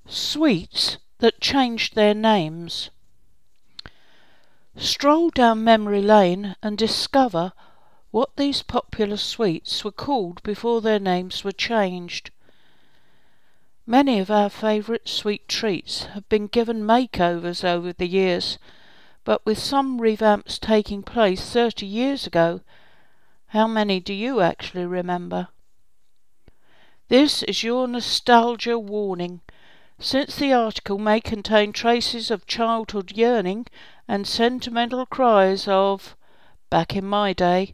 Sweets that changed their names. Stroll down memory lane and discover what these popular sweets were called before their names were changed. Many of our favourite sweet treats have been given makeovers over the years, but with some revamps taking place 30 years ago, how many do you actually remember? This is your nostalgia warning, since the article may contain traces of childhood yearning and sentimental cries of "back in my day."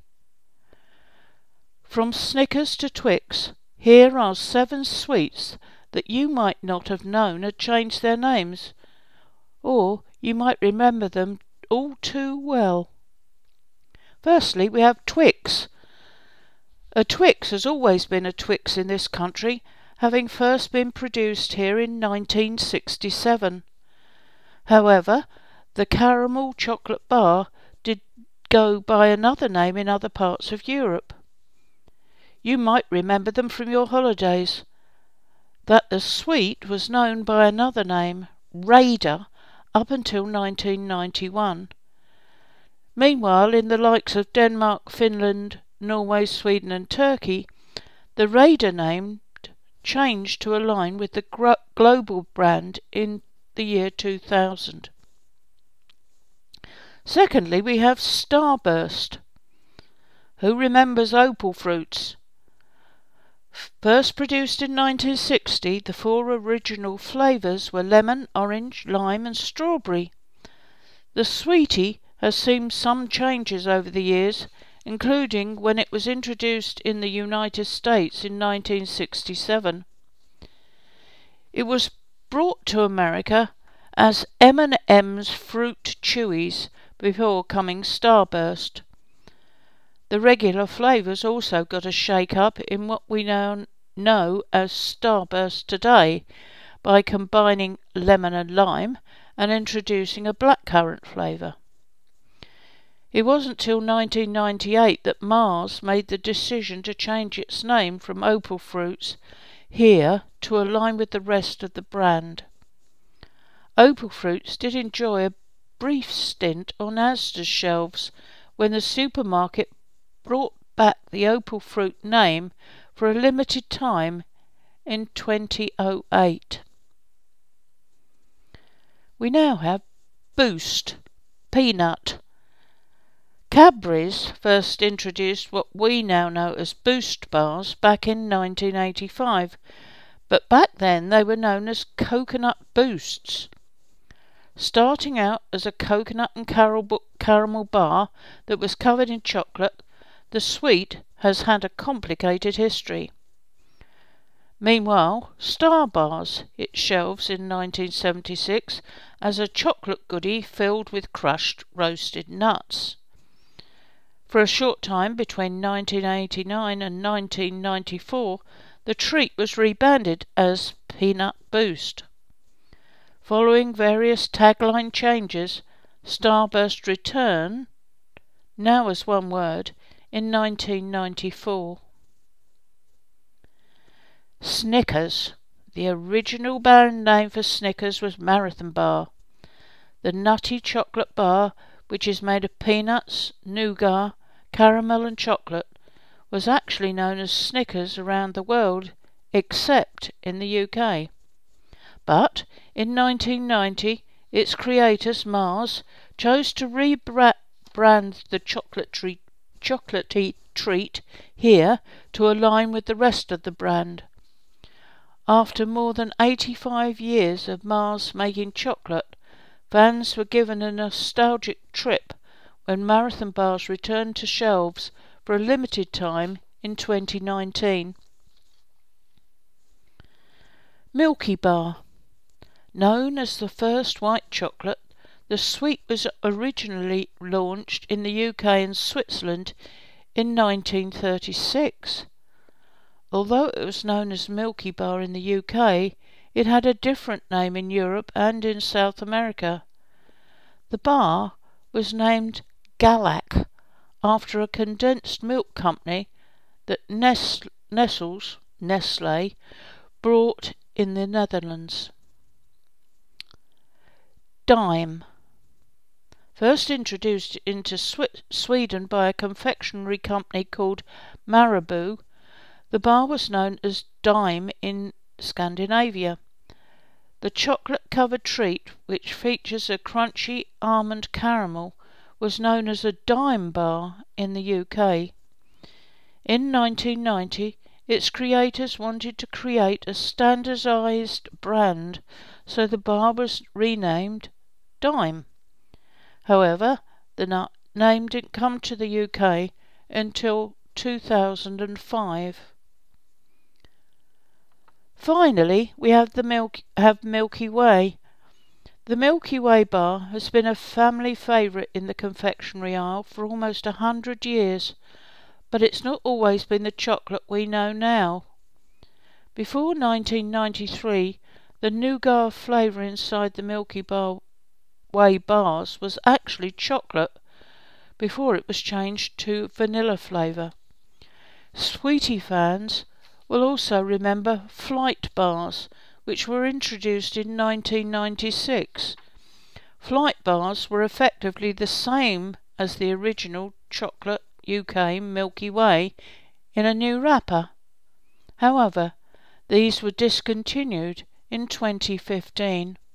From Snickers to Twix, here are 7 sweets that you might not have known had changed their names, or you might remember them all too well. Firstly, we have Twix. A Twix has always been a Twix in this country, having first been produced here in 1967. However, the caramel chocolate bar did go by another name in other parts of Europe. You might remember them from your holidays. That the sweet was known by another name, Raider, up until 1991. Meanwhile, in the likes of Denmark, Finland, Norway, Sweden and Turkey, the Raider name changed to align with the global brand in the year 2000. Secondly, we have Starburst. Who remembers Opal Fruits? First produced in 1960, the 4 original flavours were lemon, orange, lime and strawberry. The Sweetie has seen some changes over the years, including when it was introduced in the United States in 1967. It was brought to America as M&M's Fruit Chewies before coming Starburst. The regular flavours also got a shake-up in what we now know as Starburst today by combining lemon and lime and introducing a blackcurrant flavour. It wasn't till 1998 that Mars made the decision to change its name from Opal Fruits here to align with the rest of the brand. Opal Fruits did enjoy a brief stint on Asda's shelves when the supermarket brought back the Opal Fruit name for a limited time in 2008. We now have Boost Peanut. Cadbury's first introduced what we now know as Boost bars back in 1985, but back then they were known as Coconut Boosts. Starting out as a coconut and caramel bar that was covered in chocolate, the sweet has had a complicated history. Meanwhile, Star Bars hit shelves in 1976 as a chocolate goodie filled with crushed roasted nuts. For a short time between 1989 and 1994, the treat was rebranded as Peanut Boost. Following various tagline changes, Starburst returned, now as one word, in 1994. Snickers. The original brand name for Snickers was Marathon Bar. The nutty chocolate bar, which is made of peanuts, nougat, caramel and chocolate, was actually known as Snickers around the world, except in the UK. But in 1990, its creators, Mars, chose to rebrand the chocolatey treat here to align with the rest of the brand. After more than 85 years of Mars making chocolate, fans were given a nostalgic trip when Marathon Bars returned to shelves for a limited time in 2019. Milky Bar. Known as the first white chocolate, the sweet was originally launched in the UK and Switzerland in 1936. Although it was known as Milky Bar in the UK, it had a different name in Europe and in South America. The bar was named Galac after a condensed milk company that Nestlé brought in the Netherlands. Dime. First introduced into Sweden by a confectionery company called Marabou, the bar was known as Dime in Scandinavia. The chocolate-covered treat, which features a crunchy almond caramel, was known as a Dime bar in the UK. In 1990, its creators wanted to create a standardised brand, so the bar was renamed Dime. However, the name didn't come to the UK until 2005. Finally, we have Milky Way. The Milky Way bar has been a family favourite in the confectionery aisle for almost 100 years, but it's not always been the chocolate we know now. Before 1993, the nougat flavour inside the Milky Way bars was actually chocolate, before it was changed to vanilla flavour. Sweetie fans will also remember Flight bars, which were introduced in 1996. Flight bars were effectively the same as the original chocolate UK Milky Way in a new wrapper. However, these were discontinued in 2015.